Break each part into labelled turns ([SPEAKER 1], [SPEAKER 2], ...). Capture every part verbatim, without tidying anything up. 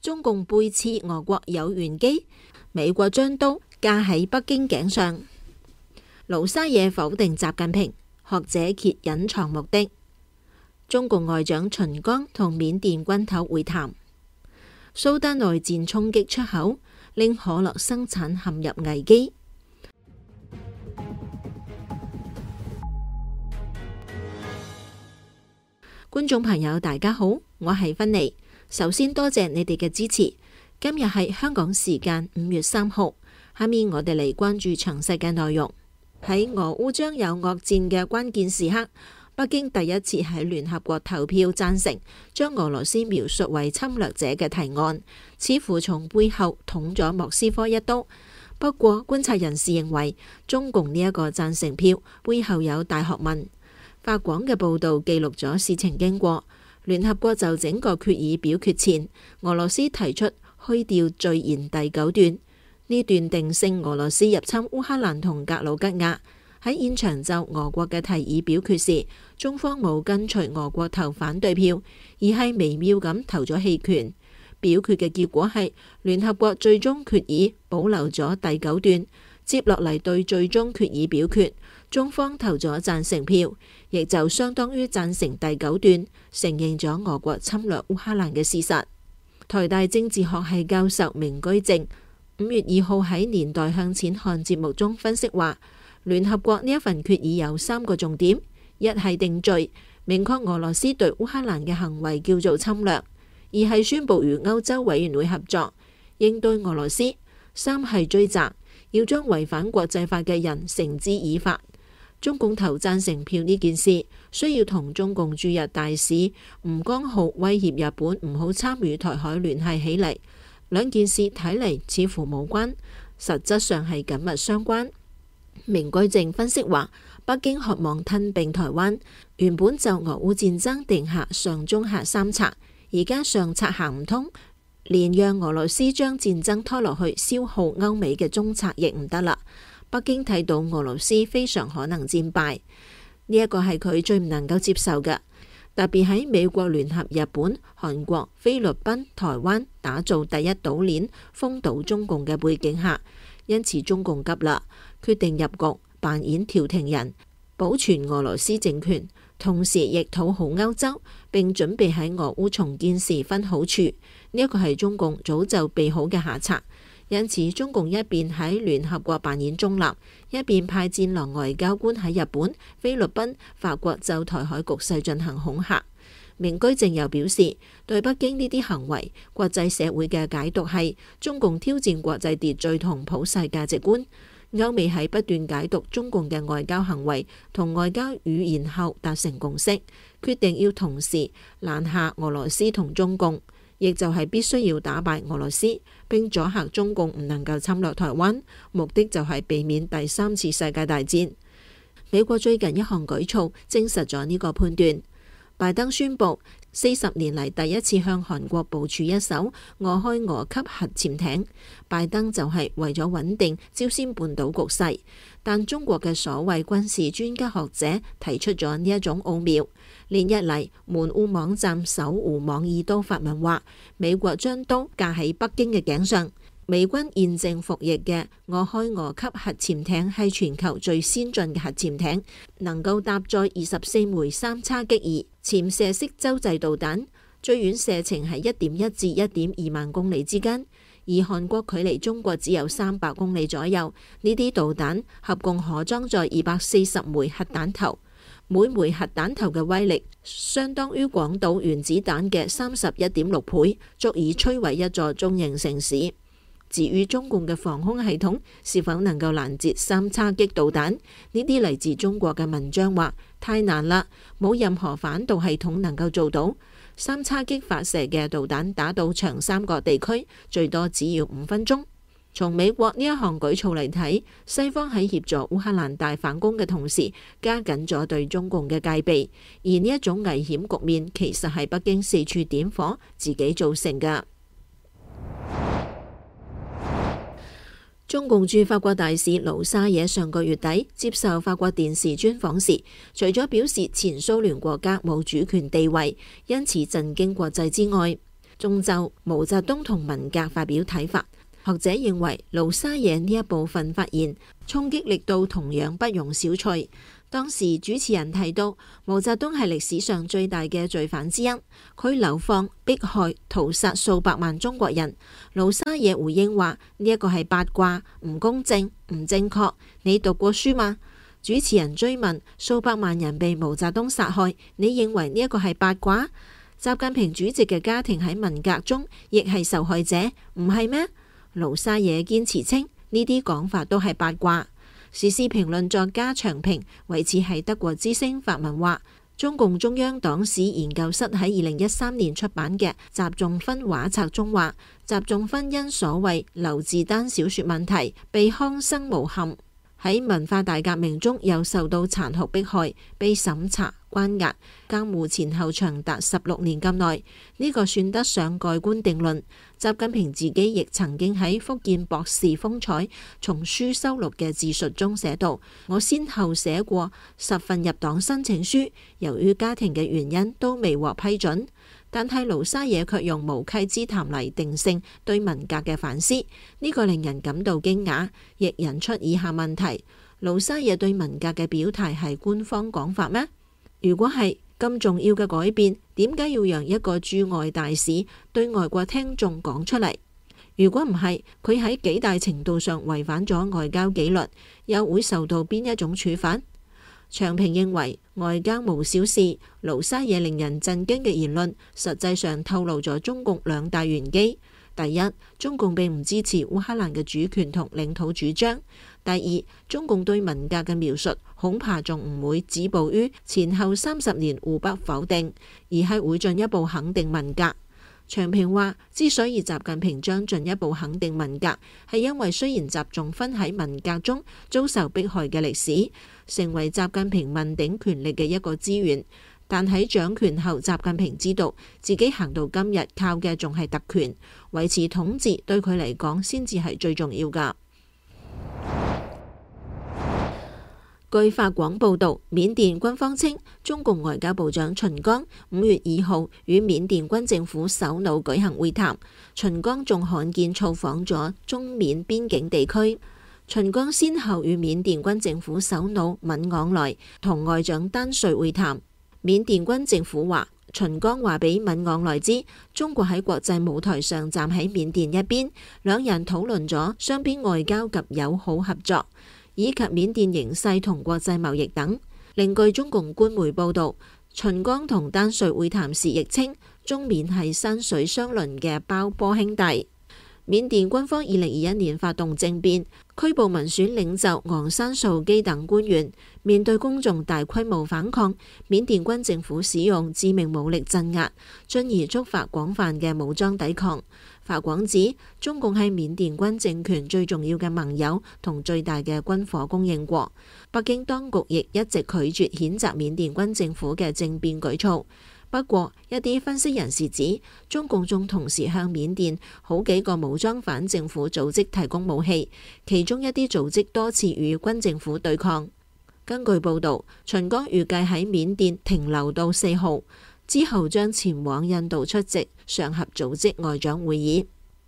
[SPEAKER 1] 中共背刺俄國有玄機，美國將刀架喺北京頸上。盧沙野否定習近平，學者揭隱藏目的。中共外長秦剛同緬甸軍頭會談。蘇丹內戰衝擊出口，令可樂生產陷入危機。觀眾朋友大家好，我係芬妮。首先多謝你哋嘅支持。今日係香港時間五月三號，下面我哋嚟關注詳細嘅內容。喺俄烏將有惡戰嘅關鍵時刻，北京第一次喺聯合國投票贊成將俄羅斯描述為侵略者嘅提案，似乎從背後捅咗莫斯科一刀。不過觀察人士認為，中共呢一個贊成票背後有大學問。法廣嘅報導記錄咗事情經過。聯合國就整個決議表決前，俄羅斯提出去掉序言第九段，呢段定性俄羅斯入侵烏克蘭同格魯吉亞。喺現場就俄國嘅提議表決時，中方冇跟隨俄國投反對票，而係微妙咁投咗棄權。表決嘅結果係聯合國最終決議保留咗第九段。接落嚟對最終決議表決，中方投咗贊成票，亦就相當於贊成第九段，承認咗俄國侵略烏克蘭嘅事實。台大政治學系教授明居正五月二號喺年代向前看節目中分析話，聯合國呢一份決議有三個重點：一係定罪，明確俄羅斯對烏克蘭嘅行為叫做侵略；二係宣佈與歐洲委員會合作，應對俄羅斯；三係追責，要將違反國際法嘅人繩之以法。中共投贊成票呢件事，需要同中共駐日大使吳江浩威脅日本唔好參與台海聯繫起嚟。兩件事睇嚟似乎無關，實質上係緊密相關。明居正分析話，北京渴望吞併台灣，原本就俄烏戰爭定下上中下三策，而家上策行唔通，連讓俄羅斯將戰爭拖落去消耗歐美嘅中策亦唔得啦。北京睇到俄羅斯非常可能戰敗，呢一個係佢最唔能夠接受嘅。特別喺美國聯合日本、韓國、菲律賓、台灣打造第一島鏈封堵中共嘅背景下，因此中共急啦，決定入局扮演調停人，保存俄羅斯政權，同時亦討好歐洲，並準備喺俄烏重建時分好處。呢一個係中共早就備好嘅下策。因此，中共一邊喺聯合國扮演中立，一邊派戰狼外交官喺日本、菲律賓、法國就台海局勢進行恐嚇。明居正又表示，對北京呢啲行為，國際社會嘅解讀係中共挑戰國際秩序同普世價值觀。歐美喺不斷解讀中共嘅外交行為同外交語言後達成共識，決定要同時攔下俄羅斯同中共，亦就係必須要打敗俄羅斯，並阻嚇中共唔能夠侵略台灣，目的就係避免第三次世界大戰。美國最近一項舉措證實咗呢個判斷。拜登宣布四十年嚟第一次向韓國部署一艘俄開俄級核潛艇，拜登就係為咗穩定朝鮮半島局勢。但中國嘅所謂軍事專家學者提出咗呢一種奧妙。連日嚟，門戶網站搜狐網易都發文話，美國將刀架喺北京嘅頸上。美軍現正服役嘅俄開俄級核潛艇係全球最先進嘅核潛艇，能夠搭載二十四枚三叉戟二潛射式洲際導彈，最遠射程係一點一至一點二萬公里之間。而韓國距離中國只有三百公里左右，呢啲導彈合共可裝載二百四十枚核彈頭，每枚核彈頭嘅威力相當於廣島原子彈嘅三十一點六倍，足以摧毀一座中型城市。至於中共嘅防空系統是否能夠攔截三叉戟導彈，呢啲嚟自中國嘅文章話太難啦，冇任何反導系統能夠做到。三叉戟發射嘅導彈打到長三角地區，最多只要五分鐘。從美國呢一項舉措嚟睇，西方喺協助烏克蘭大反攻嘅同時，加緊咗對中共嘅戒備，而呢一種危險局面其實係北京四處點火自己造成嘅。中共駐法國大使盧沙野上個月底接受法國電視專訪時，除咗表示前蘇聯國家冇主權地位，因此震驚國際之外， 仲就毛澤東同文革發表睇法。學者認為盧沙野呢一部分發言衝擊力度同樣不容小覷。當時主持人提到毛澤東係歷史上最大嘅罪犯之一，佢流放、迫害、屠殺數百萬中國人。盧沙野回應話：呢一個係八卦，唔公正、唔正確。你讀過書嗎？主持人追問：數百萬人被毛澤東殺害，你認為呢一個係八卦？習近平主席嘅家庭喺文革中亦係受害者，唔係咩？盧沙野堅持稱呢啲講法都係八卦。時事評論作家長平為此喺德國之聲發文話：中共中央黨史研究室喺二零一三年出版嘅習仲勳畫冊中話，習仲勳因所謂劉志丹小說問題被康生誣陷，喺文化大革命中又受到殘酷迫害，被審查、關押、監護前後長達十六年咁耐，呢、這個算得上蓋棺定論。習近平自己亦曾經喺福建博士風采叢書收錄嘅自述中寫道：我先後寫過十份入黨申請書，由於家庭嘅原因都未獲批准。但係盧沙野卻用無稽之談嚟定性對文革嘅反思，呢、這個令人感到驚訝，亦引出以下問題：盧沙野對文革嘅表態係官方講法咩？如果係咁重要嘅改變，點解要讓一個駐外大使對外國聽眾講出嚟？如果唔係，佢喺幾大程度上違反咗外交紀律，又會受到邊一種處罰？長平認為外交無小事，盧沙野令人震驚嘅言論，實際上透露咗中共兩大玄機。第一，中共並唔支持烏克蘭嘅主權同領土主張。第二，中共對文革嘅描述恐怕仲唔會止步於前後三十年互不否定，而係會進一步肯定文革。長平話，之所以習近平將進一步肯定文革，係因為雖然習仲勳喺文革中遭受迫害嘅歷史，成為習近平問鼎權力嘅一個資源，但喺掌權後，習近平知道自己行到今日靠嘅仲係特權，維持統治對佢嚟講先至係最重要㗎。據法廣報導，緬甸軍方稱，中共外交部長秦剛五月二號與緬甸軍政府首腦舉行會談，秦剛仲罕見造訪咗中緬邊境地區。秦剛先後與緬甸軍政府首腦敏昂萊同外長丹瑞會談。緬甸軍政府話，秦剛話俾敏昂萊知，中國喺國際舞台上站喺緬甸一邊，兩人討論咗雙邊外交及友好合作，以及緬甸形勢同國際貿易等。另據中共官媒報導，秦剛同丹瑞會談時亦稱，中緬係山水相鄰嘅胞波兄弟。緬甸軍方二零二一年發動政變，拘捕民選領袖昂山素基等官員。面對公眾大規模反抗，緬甸軍政府使用致命武力鎮壓，進而觸發廣泛嘅武裝抵抗。法廣指，中共係緬甸軍政權最重要嘅盟友同最大嘅軍火供應國。北京當局亦一直拒絕譴責緬甸軍政府嘅政變舉措。不過，一啲分析人士指，中共仲同時向緬甸好幾個武裝反政府組織提供武器，其中一啲組織多次與軍政府對抗。根據報導，秦剛預計喺緬甸停留到四號，之後將前往印度出席上合組織外長會議。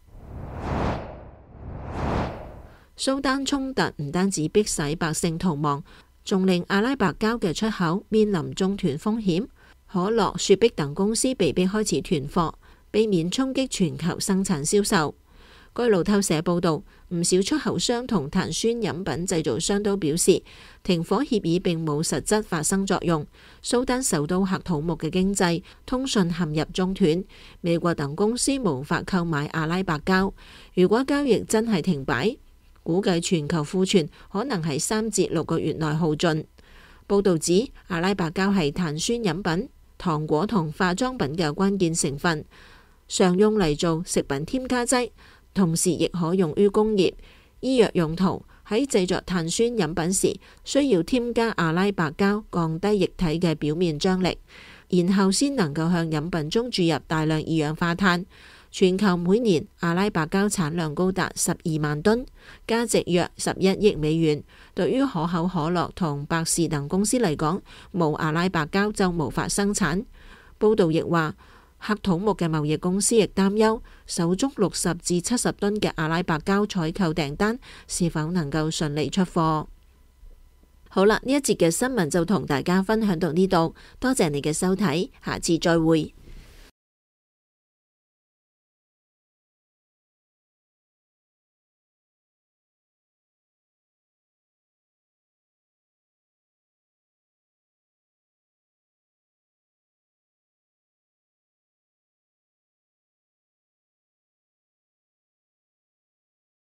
[SPEAKER 1] 蘇丹衝突唔單止迫使百姓逃亡，仲令阿拉伯膠嘅出口面臨中斷風險。可樂、雪碧等公司被迫開始囤貨，避免衝擊全球生產銷售。據路透社報導，唔少出口商同碳酸飲品製造商都表示，停火協議並冇實質發生作用。蘇丹首都喀土穆嘅經濟、通訊陷入中斷，美國等公司無法購買阿拉伯膠。如果交易真係停擺，估計全球庫存可能喺三至六個月內耗盡。報導指，阿拉伯膠係碳酸飲品、糖果同化妝品嘅關鍵成分，常用嚟做食品添加劑，同時亦可用於工業、醫藥用途。喺製作碳酸飲品時，需要添加阿拉伯膠，降低液體嘅表面張力，然後先能夠向飲品中注入大量二氧化碳。全球每年阿拉伯膠產量高達十二萬噸，價值約十一億美元。對於可口可樂同百事等公司嚟講，冇阿拉伯膠就無法生產。報導亦話， 黑土木嘅貿易公司亦擔憂手中六十至七十噸嘅阿拉伯膠採購訂單是否能夠順利出貨。好啦，呢一節嘅新聞就同大家分享到呢度，多謝你嘅收睇，下次再會。